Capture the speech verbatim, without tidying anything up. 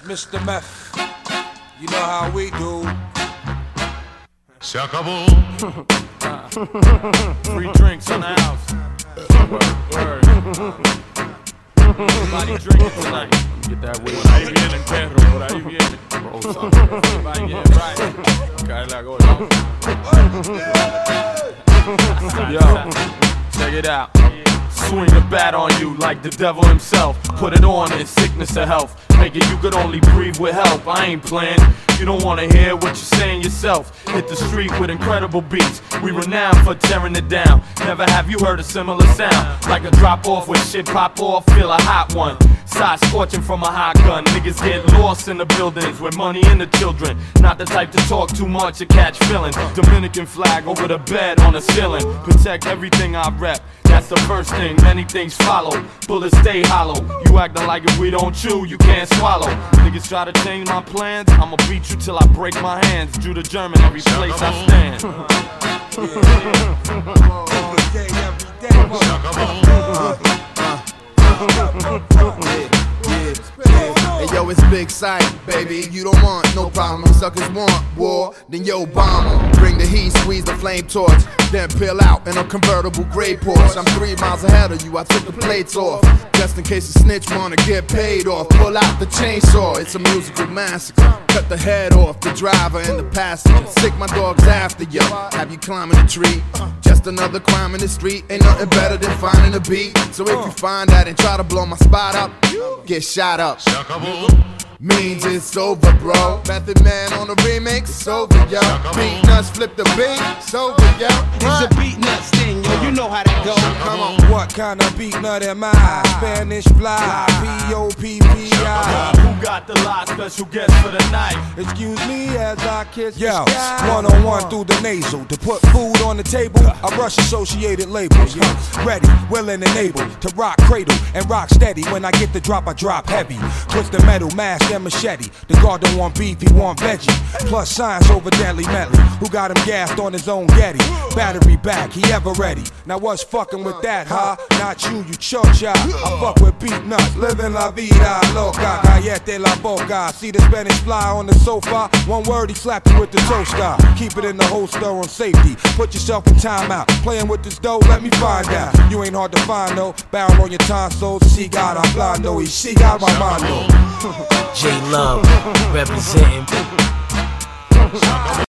Mister Meth, you know how we do. Se acabó. Free drinks in the house. Word, word. Everybody drinking tonight. Get that weed. Por ahí vienen, perro, por ahí vienen. Everybody get right. Cae la gorda. Yo, check it out. Swing the bat on you like the devil himself. Put it on in sickness or health. Make it you could only breathe with help. I ain't playing. You don't wanna hear what you're saying yourself. Hit the street with incredible beats. We renowned for tearing it down. Never have you heard a similar sound. Like a drop off when shit pop off. Feel a hot one. Side scorching from a hot gun. Niggas get lost in the buildings with money and the children. Not the type to talk too much or catch feelings. Dominican flag over the bed on the ceiling. Protect everything I rep. That's the first thing, many things follow. Bullets stay hollow. You acting like if we don't chew, you can't swallow. Niggas try to change my plans, I'ma beat you till I break my hands. Judah German every place I stand. Hey yo, it's Big Sight, baby. You don't want no problem. Suckers want war, then yo bomb. Bring the heat, squeeze the flame torch, then peel out in a convertible gray Porsche. I'm three miles ahead of you, I took the plates off, just in case a snitch wanna get paid off. Pull out the chainsaw, it's a musical massacre. Cut the head off the driver and the passenger. Sick my dogs after you, have you climbing a tree. Just another crime in the street, ain't nothing better than finding a beat. So if you find that and try to blow my spot up, get shot up. Se acabó. Means it's over, bro. Method Man on the remix, it's over, yo. Beat nuts, flip the beat, it's over, yo. It's a beat nuts thing, yo. You know how that go. Come on. What kind of beat nut am I? Spanish fly, P O P P I. Who got the lot? Special guest for the night. Excuse me as I kiss Yo, the sky. One on one through the nasal. To put food on the table, I rush associated labels. Yeah. Ready, willing and able to rock cradle and rock steady. When I get the drop, I drop heavy. Twisted metal, mask and machete. The guard don't want beef, he want veggie. Plus science over deadly medley. Who got him gassed on his own Getty? Battery back, he ever ready. Now what's fucking with that, huh? Not you, you chocha. I fuck with beat nuts, living la vida loca. Callete la boca. See the Spanish fly on the sofa. One word, he slapped you with the toaster. Keep it in the holster on safety. Put yourself in timeout. Playing with this dough, let me find out. You ain't hard to find, no. Barrel on your tonsils. She got a blando, he she got my mondo. J Love representing.